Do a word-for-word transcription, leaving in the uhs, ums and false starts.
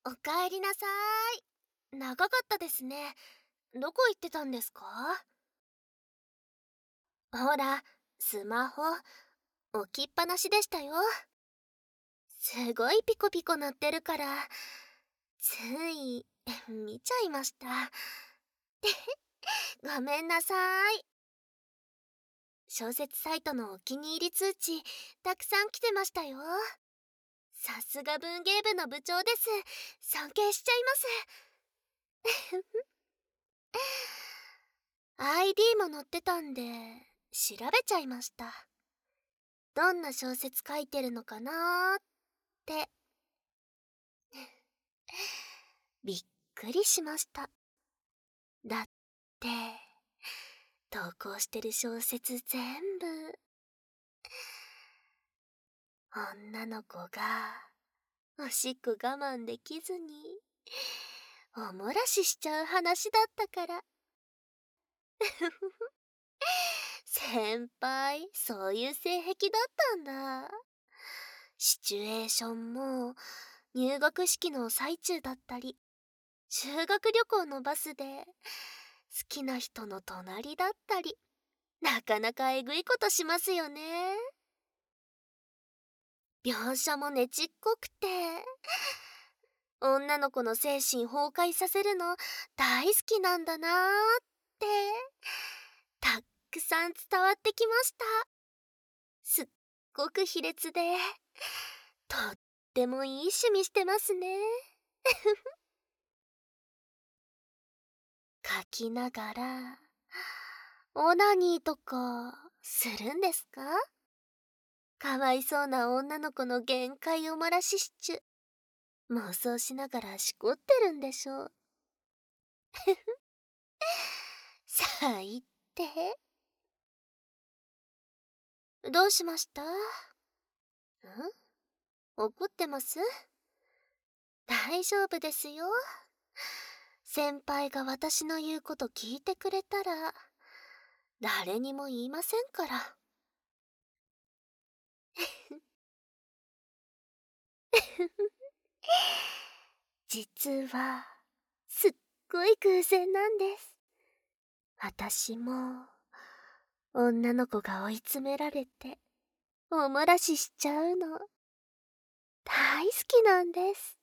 おかえりなさーい。長かったですね。どこ行ってたんですか？ほら、スマホ、置きっぱなしでしたよ。すごいピコピコ鳴ってるから、つい、見ちゃいました。ごめんなさーい。小説サイトのお気に入り通知、たくさん来てましたよ。さすが文芸部の部長です。尊敬しちゃいます。アイディー も載ってたんで、調べちゃいました。どんな小説書いてるのかなーって。びっくりしました。だって、投稿してる小説全部、女の子が、おしっこ我慢できずに、おもらししちゃう話だったから。先輩、そういう性癖だったんだ。シチュエーションも、入学式の最中だったり、修学旅行のバスで、好きな人の隣だったり、なかなかえぐいことしますよね。描写もねちっこくて、女の子の精神崩壊させるの大好きなんだなーって、たっくさん伝わってきました。すっごく卑劣で、とってもいい趣味してますね。書きながら、オナニーとか、するんですか？かわいそうな女の子の限界を漏らしシチュ、妄想しながらしこってるんでしょう。最低。どうしました？ん？怒ってます？大丈夫ですよ。先輩が私の言うこと聞いてくれたら、誰にも言いませんから。実は、すっごい偶然なんです。私も、女の子が追い詰められて、おもらししちゃうの、大好きなんです。